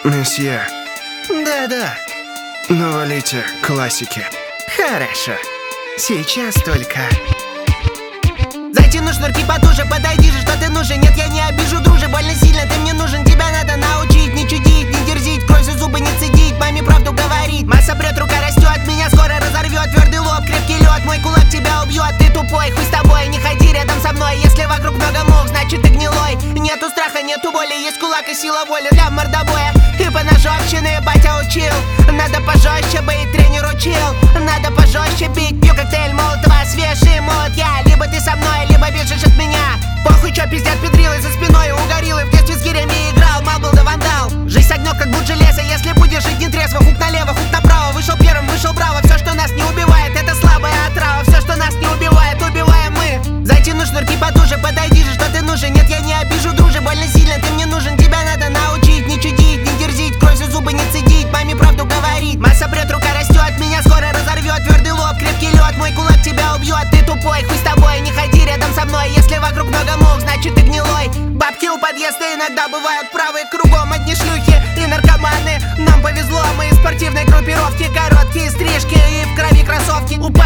месье. Да-да. Навалите классики. Хорошо. Сейчас только. Затяну шнурки потуже, подойди же, что ты нужен. Нет, я не обижу, друже, больно сильно ты мне нужен. Тебя надо научить, не чудить, не дерзить, кровь за зубы не цедить, маме правду говорить. Масса прет, рука растет, меня скоро разорвет. Твердый лоб, крепкий лед, мой кулак тебя убьет. Ты тупой, хуй с тобой, не ходи рядом со мной. Если вокруг много мух, значит ты гнилой. Нету страха, нету боли, есть кулак и сила воли для мордобоя. И по ножовщине батя учил. Надо пожестче быть, тренер учил. Надо пожестче бить, пью коктейль Молотова, свежий молот я. Либо ты со мной, либо бежишь от меня. Похуй, чё пиздят педрилы за спиной у гориллы. В детстве с гирями играл, мал был да вандал. Жизнь огнёт, как будь железо, если будешь жить не трезво. Хук налево, хук направо, вышел первым, вышел браво. Все, что нас не убивает, это слабая отрава. Все, что нас не убивает, убиваем мы. Затяну шнурки потуже, подойди же, что ты нужен. Нет, я не обижу, друже, больно сильно ты мне нужен. Тебя надо научить, не чудить, не дерзить, кровь за зубы не цедить, маме правду говорить. Масса прет, рука растет, меня скоро разорвет. Твердый лоб, крепкий лед, мой кулак тебя убьет. Ты тупой, хуй с тобой, не ходи рядом со мной. Если вокруг много мух, значит ты гнилой. Бабки у подъезда иногда бывают правы. Кругом одни шлюхи и наркоманы. Нам повезло, мы из спортивной группировки. Короткие стрижки и в крови кроссовки.